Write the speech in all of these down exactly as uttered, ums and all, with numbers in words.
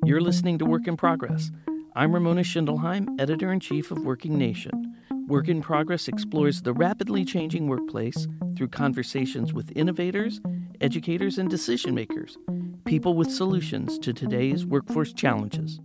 You're listening to Work in Progress. I'm Ramona Schindelheim, Editor-in-Chief of Working Nation. Work in Progress explores the rapidly changing workplace through conversations with innovators, educators, and decision-makers, people with solutions to today's workforce challenges.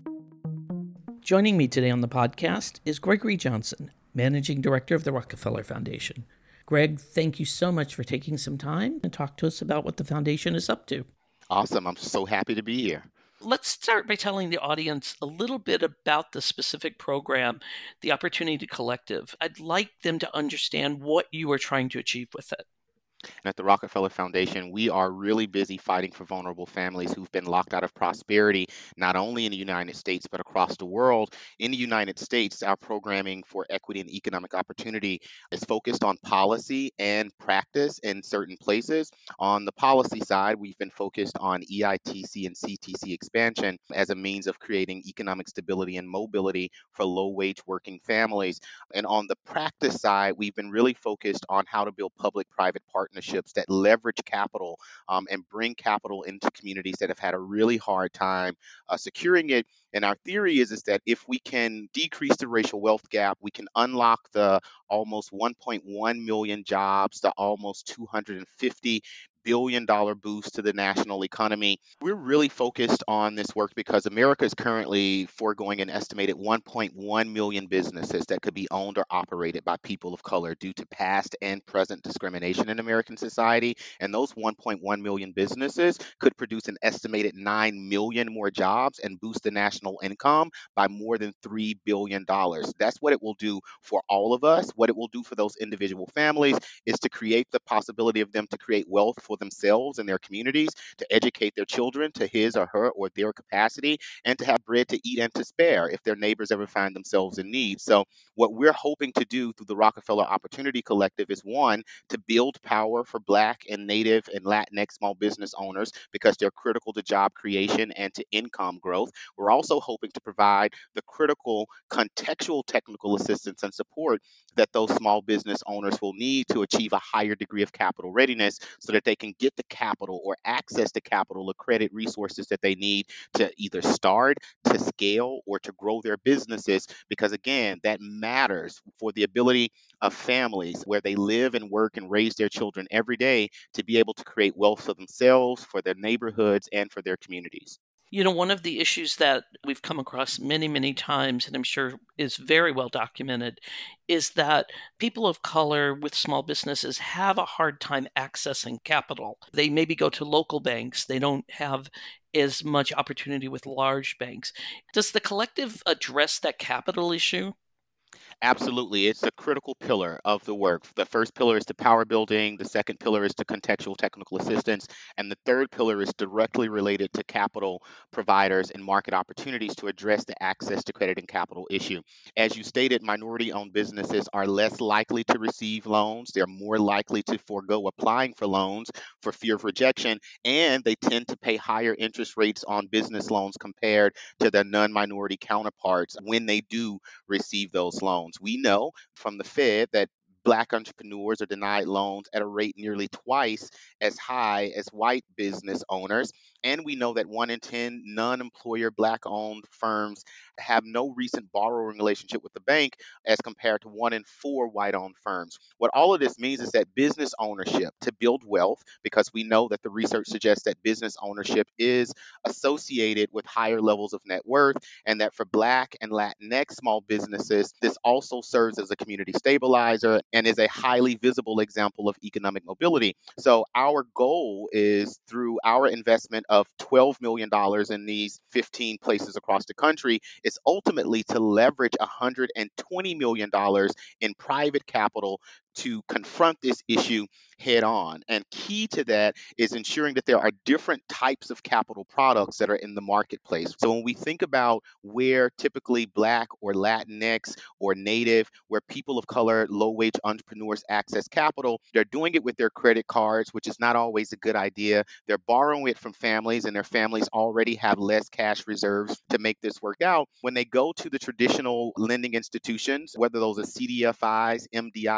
Joining me today on the podcast is Gregory Johnson, Managing Director of the Rockefeller Foundation. Greg, thank you so much for taking some time to talk to us about what the foundation is up to. Awesome. I'm so happy to be here. Let's start by telling the audience a little bit about the specific program, the Opportunity Collective. I'd like them to understand what you are trying to achieve with it. At the Rockefeller Foundation, we are really busy fighting for vulnerable families who've been locked out of prosperity, not only in the United States, but across the world. In the United States, our programming for equity and economic opportunity is focused on policy and practice in certain places. On the policy side, we've been focused on E I T C and C T C expansion as a means of creating economic stability and mobility for low-wage working families. And on the practice side, we've been really focused on how to build public-private partnerships that leverage capital um, and bring capital into communities that have had a really hard time uh, securing it. And our theory is, is that if we can decrease the racial wealth gap, we can unlock the almost one point one million jobs, the almost two hundred fifty billion dollars boost to the national economy. We're really focused on this work because America is currently foregoing an estimated one point one million businesses that could be owned or operated by people of color due to past and present discrimination in American society. And those one point one million businesses could produce an estimated nine million more jobs and boost the national income by more than three billion dollars. That's what it will do for all of us. What it will do for those individual families is to create the possibility of them to create wealth for themselves and their communities, to educate their children to his or her or their capacity, and to have bread to eat and to spare if their neighbors ever find themselves in need. So what we're hoping to do through the Rockefeller Opportunity Collective is, one, to build power for Black and Native and Latinx small business owners because they're critical to job creation and to income growth. We're also hoping to provide the critical contextual technical assistance and support that those small business owners will need to achieve a higher degree of capital readiness so that they can get the capital or access to capital or credit resources that they need to either start, to scale, or to grow their businesses. Because again, that matters for the ability of families where they live and work and raise their children every day to be able to create wealth for themselves, for their neighborhoods, and for their communities. You know, one of the issues that we've come across many, many times, and I'm sure is very well documented, is that people of color with small businesses have a hard time accessing capital. They maybe go to local banks. They don't have as much opportunity with large banks. Does the collective address that capital issue? Absolutely. It's a critical pillar of the work. The first pillar is to power building. The second pillar is to contextual technical assistance. And the third pillar is directly related to capital providers and market opportunities to address the access to credit and capital issue. As you stated, minority-owned businesses are less likely to receive loans. They're more likely to forego applying for loans for fear of rejection, and they tend to pay higher interest rates on business loans compared to their non-minority counterparts when they do receive those loans. We know from the Fed that Black entrepreneurs are denied loans at a rate nearly twice as high as white business owners. And we know that one in ten non-employer Black-owned firms have no recent borrowing relationship with the bank as compared to one in four white-owned firms. What all of this means is that business ownership to build wealth, because we know that the research suggests that business ownership is associated with higher levels of net worth, and that for Black and Latinx small businesses, this also serves as a community stabilizer and is a highly visible example of economic mobility. So our goal is, through our investment of twelve million dollars in these fifteen places across the country, is ultimately to leverage one hundred twenty million dollars in private capital to confront this issue head on. And key to that is ensuring that there are different types of capital products that are in the marketplace. So when we think about where typically Black or Latinx or Native, where people of color, low-wage entrepreneurs access capital, they're doing it with their credit cards, which is not always a good idea. They're borrowing it from families, and their families already have less cash reserves to make this work out. When they go to the traditional lending institutions, whether those are C D F Is, M D Is, and the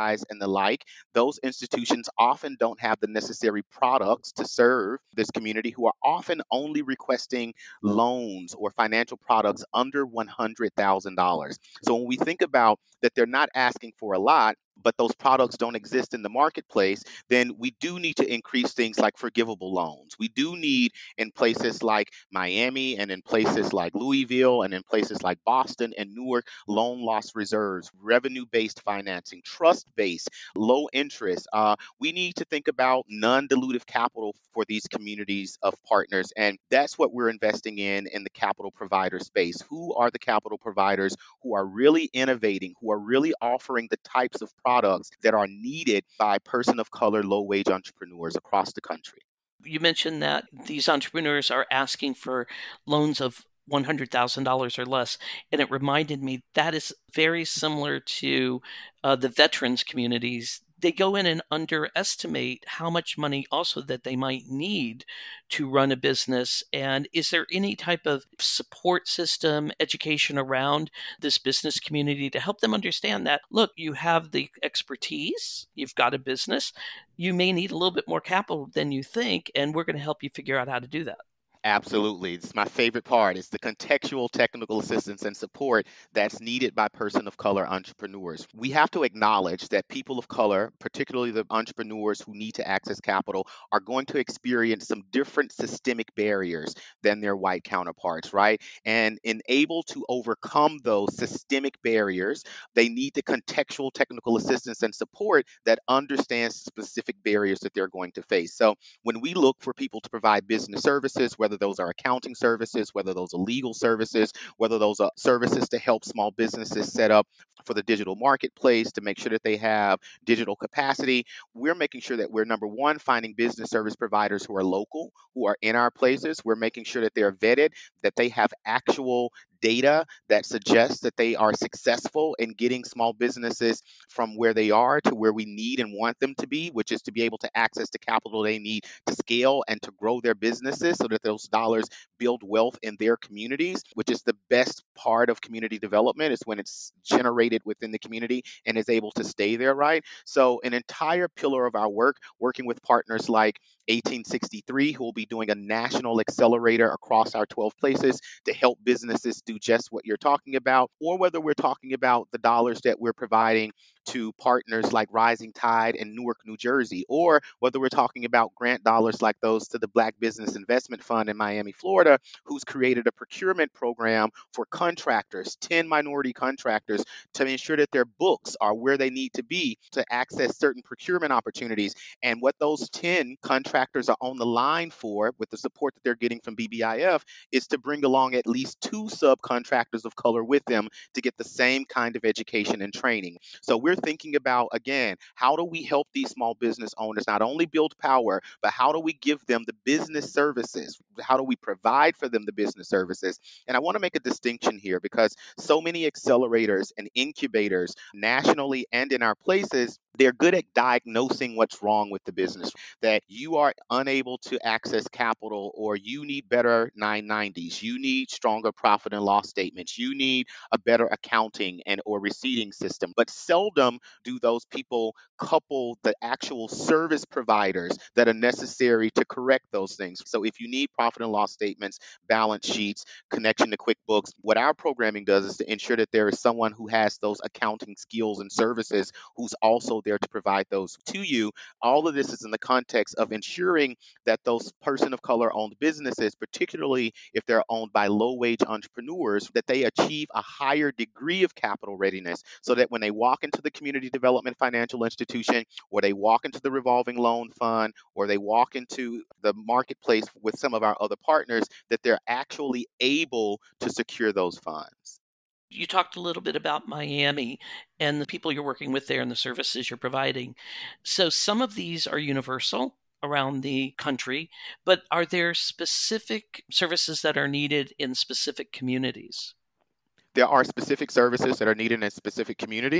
the like, those institutions often don't have the necessary products to serve this community, who are often only requesting loans or financial products under one hundred thousand dollars. So when we think about that, they're not asking for a lot, but those products don't exist in the marketplace, then we do need to increase things like forgivable loans. We do need, in places like Miami and in places like Louisville and in places like Boston and Newark, loan loss reserves, revenue based financing, trust based, low interest. Uh, we need to think about non dilutive capital for these communities of partners. And that's what we're investing in in the capital provider space. Who are the capital providers who are really innovating, who are really offering the types of products that are needed by person of color, low wage entrepreneurs across the country? You mentioned that these entrepreneurs are asking for loans of one hundred thousand dollars or less. And it reminded me that is very similar to uh, the veterans communities. They go in and underestimate how much money also that they might need to run a business. And is there any type of support system, education around this business community to help them understand that, look, you have the expertise, you've got a business, you may need a little bit more capital than you think, and we're going to help you figure out how to do that? Absolutely. It's my favorite part. It's the contextual technical assistance and support that's needed by person of color entrepreneurs. We have to acknowledge that people of color, particularly the entrepreneurs who need to access capital, are going to experience some different systemic barriers than their white counterparts, right? And in able to overcome those systemic barriers, they need the contextual technical assistance and support that understands specific barriers that they're going to face. So when we look for people to provide business services, whether those are accounting services, whether those are legal services, whether those are services to help small businesses set up for the digital marketplace, to make sure that they have digital capacity, we're making sure that we're, number one, finding business service providers who are local, who are in our places. We're making sure that they're vetted, that they have actual data that suggests that they are successful in getting small businesses from where they are to where we need and want them to be, which is to be able to access the capital they need to scale and to grow their businesses so that those dollars build wealth in their communities, which is the best part of community development, is when it's generated within the community and is able to stay there, right? So an entire pillar of our work, working with partners like eighteen sixty-three, who will be doing a national accelerator across our twelve places to help businesses do just what you're talking about, or whether we're talking about the dollars that we're providing to partners like Rising Tide in Newark, New Jersey, or whether we're talking about grant dollars like those to the Black Business Investment Fund in Miami, Florida, who's created a procurement program for contractors, ten minority contractors, to ensure that their books are where they need to be to access certain procurement opportunities. And what those ten contractors are on the line for, with the support that they're getting from B B I F, is to bring along at least two subcontractors of color with them to get the same kind of education and training. So we're thinking about, again, how do we help these small business owners not only build power, but how do we give them the business services? How do we provide for them the business services? And I want to make a distinction here, because so many accelerators and incubators nationally and in our places, they're good at diagnosing what's wrong with the business, that you are unable to access capital, or you need better nine nineties, you need stronger profit and loss statements, you need a better accounting and or receipting system. But seldom do those people couple the actual service providers that are necessary to correct those things. So if you need profit and loss statements, balance sheets, connection to QuickBooks, what our programming does is to ensure that there is someone who has those accounting skills and services who's also there to provide those to you. All of this is in the context of ensuring that those person of color owned businesses, particularly if they're owned by low wage entrepreneurs, that they achieve a higher degree of capital readiness, so that when they walk into the community development financial institution, or they walk into the revolving loan fund, or they walk into the marketplace with some of our other partners, that they're actually able to secure those funds. You talked a little bit about Miami and the people you're working with there and the services you're providing. So some of these are universal around the country, but are there specific services that are needed in specific communities? There are specific services that are needed in specific communities.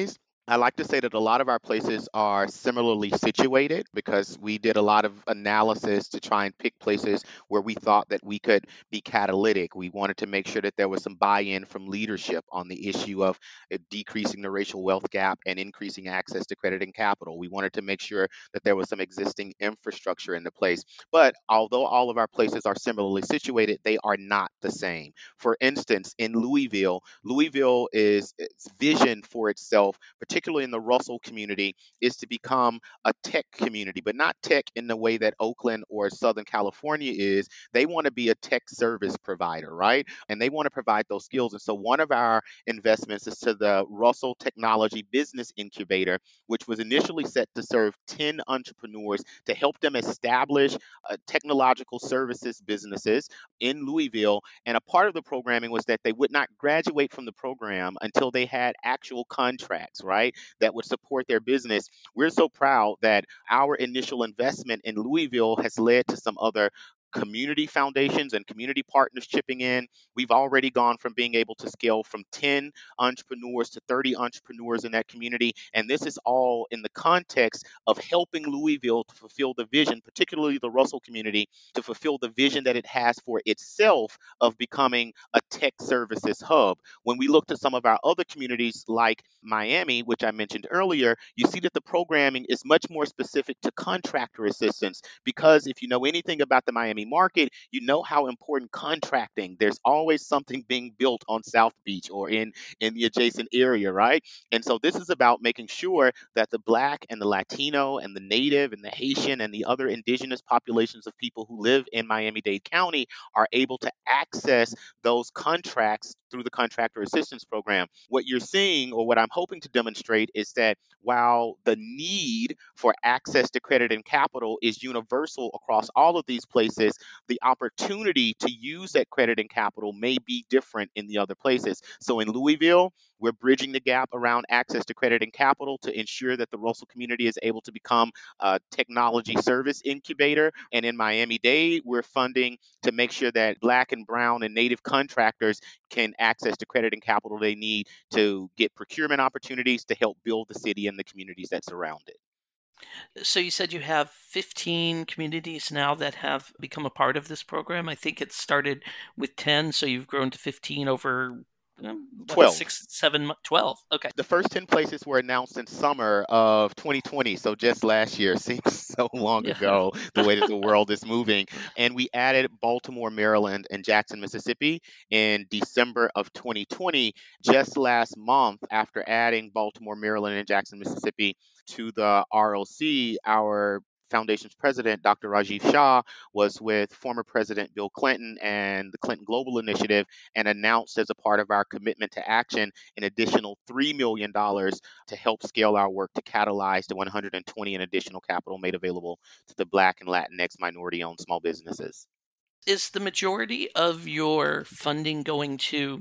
I like to say that a lot of our places are similarly situated because we did a lot of analysis to try and pick places where we thought that we could be catalytic. We wanted to make sure that there was some buy in from leadership on the issue of uh, decreasing the racial wealth gap and increasing access to credit and capital. We wanted to make sure that there was some existing infrastructure in the place. But although all of our places are similarly situated, they are not the same. For instance, in Louisville, Louisville is its vision for itself, particularly in the Russell community, is to become a tech community, but not tech in the way that Oakland or Southern California is. They want to be a tech service provider, right? And they want to provide those skills. And so one of our investments is to the Russell Technology Business Incubator, which was initially set to serve ten entrepreneurs to help them establish uh, technological services businesses in Louisville. And a part of the programming was that they would not graduate from the program until they had actual contracts, right, that would support their business. We're so proud that our initial investment in Louisville has led to some other community foundations and community partners chipping in. We've already gone from being able to scale from ten entrepreneurs to thirty entrepreneurs in that community. And this is all in the context of helping Louisville to fulfill the vision, particularly the Russell community, to fulfill the vision that it has for itself of becoming a tech services hub. When we look to some of our other communities like Miami, which I mentioned earlier, you see that the programming is much more specific to contractor assistance because if you know anything about the Miami market, you know how important contracting. There's always something being built on South Beach or in in the adjacent area, right? And so this is about making sure that the Black and the Latino and the Native and the Haitian and the other indigenous populations of people who live in Miami-Dade County are able to access those contracts through the contractor assistance program. What you're seeing, or what I'm hoping to demonstrate, is that while the need for access to credit and capital is universal across all of these places, the opportunity to use that credit and capital may be different in the other places. So in Louisville, we're bridging the gap around access to credit and capital to ensure that the Russell community is able to become a technology service incubator. And in Miami-Dade, we're funding to make sure that Black and Brown and Native contractors can access the credit and capital they need to get procurement opportunities to help build the city and the communities that surround it. So you said you have fifteen communities now that have become a part of this program. I think it started with ten, so you've grown to fifteen over um, what, twelve. six, seven, twelve. Okay. The first ten places were announced in summer of twenty twenty, so just last year. Seems so long Yeah. ago, the way that the world is moving. And we added Baltimore, Maryland, and Jackson, Mississippi in December of twenty twenty. Just last month, after adding Baltimore, Maryland, and Jackson, Mississippi to the R O C, our foundation's president, Doctor Rajiv Shah, was with former President Bill Clinton and the Clinton Global Initiative and announced as a part of our commitment to action an additional three million dollars to help scale our work to catalyze the one hundred twenty in additional capital made available to the Black and Latinx minority owned small businesses. Is the majority of your funding going to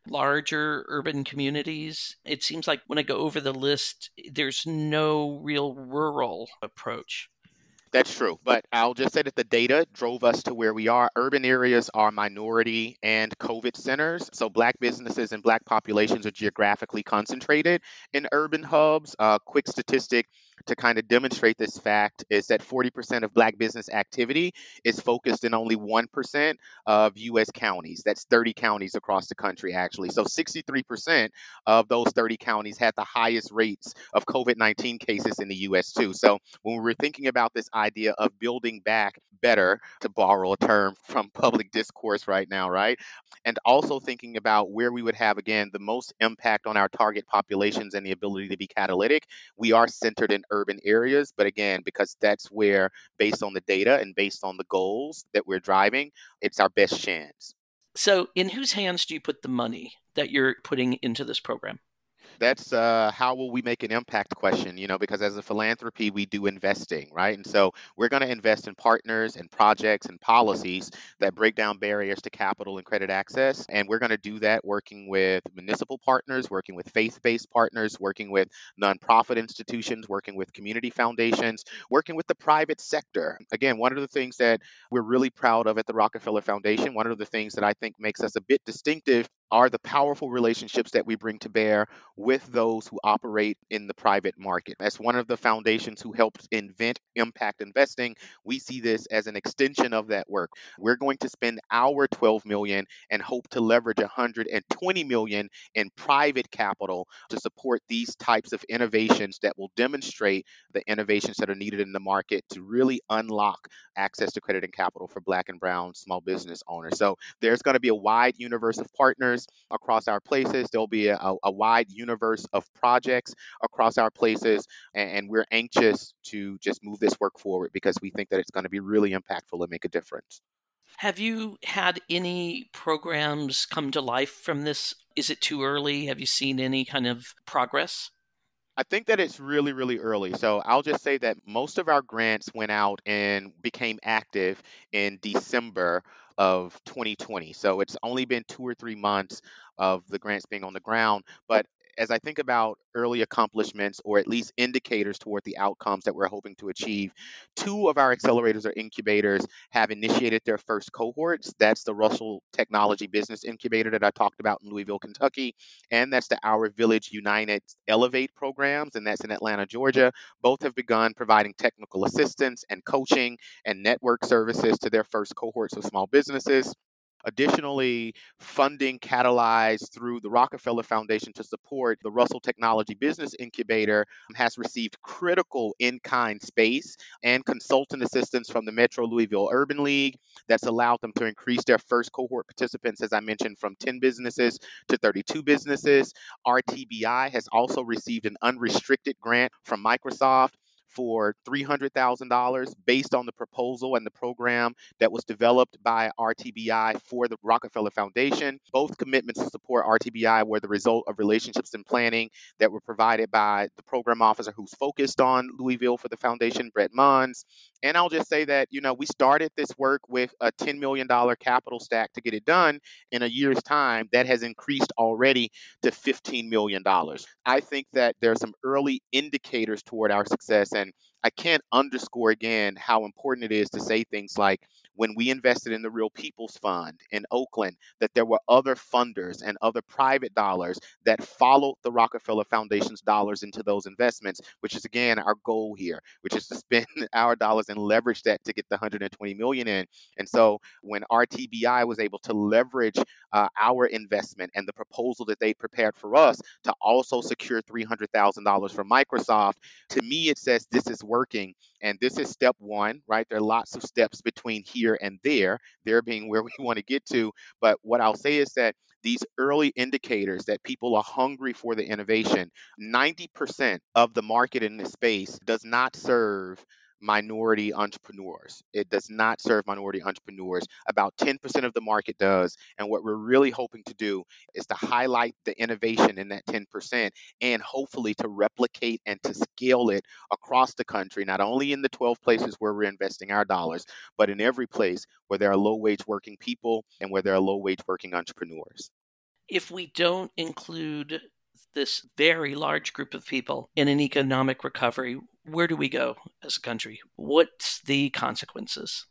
larger urban communities? It seems like when I go over the list, there's no real rural approach. That's true. But I'll just say that the data drove us to where we are. Urban areas are minority and COVID centers. So Black businesses and Black populations are geographically concentrated in urban hubs. A quick statistic to kind of demonstrate this fact is that forty percent of Black business activity is focused in only one percent of U S counties. That's thirty counties across the country, actually. So sixty-three percent of those thirty counties had the highest rates of COVID nineteen cases in the U S, too. So when we were thinking about this idea of building back better, to borrow a term from public discourse right now, right? And also thinking about where we would have, again, the most impact on our target populations and the ability to be catalytic, we are centered in urban areas. But again, because that's where, based on the data and based on the goals that we're driving, it's our best chance. So, in whose hands do you put the money that you're putting into this program? That's uh, how will we make an impact question, you know, because as a philanthropy, we do investing, right? And so we're going to invest in partners and projects and policies that break down barriers to capital and credit access. And we're going to do that working with municipal partners, working with faith based partners, working with nonprofit institutions, working with community foundations, working with the private sector. Again, one of the things that we're really proud of at the Rockefeller Foundation, one of the things that I think makes us a bit distinctive are the powerful relationships that we bring to bear with those who operate in the private market. As one of the foundations who helped invent impact investing, we see this as an extension of that work. We're going to spend our twelve million and hope to leverage one hundred twenty million in private capital to support these types of innovations that will demonstrate the innovations that are needed in the market to really unlock access to credit and capital for Black and Brown small business owners. So there's going to be a wide universe of partners across our places. There'll be a, a wide universe of projects across our places, and, and we're anxious to just move this work forward because we think that it's going to be really impactful and make a difference. Have you had any programs come to life from this? Is it too early? Have you seen any kind of progress? I think that it's really, really early. So I'll just say that most of our grants went out and became active in December of twenty twenty. So it's only been two or three months of the grants being on the ground. But as I think about early accomplishments or at least indicators toward the outcomes that we're hoping to achieve, two of our accelerators or incubators have initiated their first cohorts. That's the Russell Technology Business Incubator that I talked about in Louisville, Kentucky, and that's the Our Village United Elevate programs, and that's in Atlanta, Georgia. Both have begun providing technical assistance and coaching and network services to their first cohorts of small businesses. Additionally, funding catalyzed through the Rockefeller Foundation to support the Russell Technology Business Incubator has received critical in kind space and consultant assistance from the Metro Louisville Urban League that's allowed them to increase their first cohort participants, as I mentioned, from ten businesses to thirty-two businesses. R T B I has also received an unrestricted grant from Microsoft for three hundred thousand dollars based on the proposal and the program that was developed by R T B I for the Rockefeller Foundation. Both commitments to support R T B I were the result of relationships and planning that were provided by the program officer who's focused on Louisville for the foundation, Brett Mons. And I'll just say that, you know, we started this work with a ten million dollars capital stack to get it done. In a year's time, that has increased already to fifteen million dollars. I think that there are some early indicators toward our success, and I can't underscore again how important it is to say things like when we invested in the Real People's Fund in Oakland, that there were other funders and other private dollars that followed the Rockefeller Foundation's dollars into those investments, which is again our goal here, which is to spend our dollars and leverage that to get the one hundred twenty million in. And so when R T B I was able to leverage uh, our investment and the proposal that they prepared for us to also secure three hundred thousand dollars from Microsoft, to me it says this is working. And this is step one, right? There are lots of steps between here and there, there being where we want to get to. But what I'll say is that these early indicators that people are hungry for the innovation, ninety percent of the market in this space does not serve minority entrepreneurs. It does not serve minority entrepreneurs. About ten percent of the market does. And what we're really hoping to do is to highlight the innovation in that ten percent and hopefully to replicate and to scale it across the country, not only in the twelve places where we're investing our dollars, but in every place where there are low wage working people and where there are low wage working entrepreneurs. If we don't include this very large group of people in an economic recovery, where do we go as a country? What's the consequences?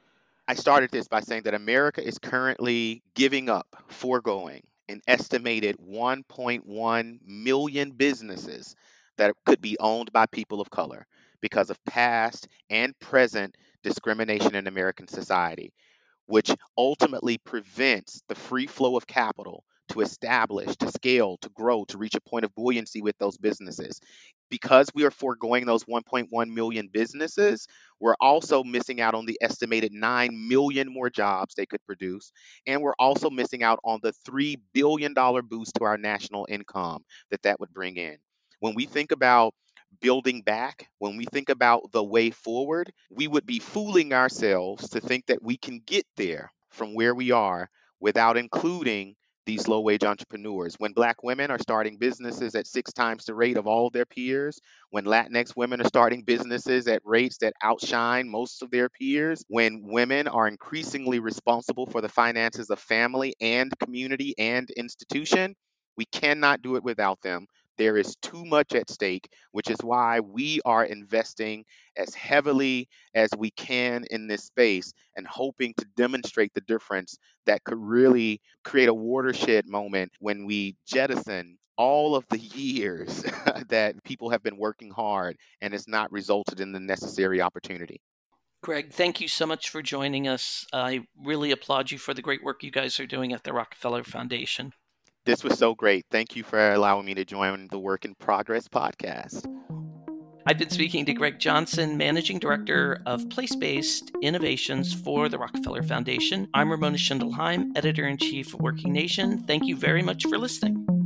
I started this by saying that America is currently giving up, foregoing an estimated one point one million businesses that could be owned by people of color because of past and present discrimination in American society, which ultimately prevents the free flow of capital to establish, to scale, to grow, to reach a point of buoyancy with those businesses. Because we are foregoing those one point one million businesses, we're also missing out on the estimated nine million more jobs they could produce. And we're also missing out on the three billion dollars boost to our national income that that would bring in. When we think about building back, when we think about the way forward, we would be fooling ourselves to think that we can get there from where we are without including these low wage entrepreneurs. When Black women are starting businesses at six times the rate of all of their peers, when Latinx women are starting businesses at rates that outshine most of their peers, when women are increasingly responsible for the finances of family and community and institution, we cannot do it without them. There is too much at stake, which is why we are investing as heavily as we can in this space and hoping to demonstrate the difference that could really create a watershed moment when we jettison all of the years that people have been working hard and it's not resulted in the necessary opportunity. Greg, thank you so much for joining us. I really applaud you for the great work you guys are doing at the Rockefeller Foundation. This was so great. Thank you for allowing me to join the Work in Progress podcast. I've been speaking to Greg Johnson, Managing Director of Place-Based Innovations for the Rockefeller Foundation. I'm Ramona Schindelheim, Editor-in-Chief of Working Nation. Thank you very much for listening.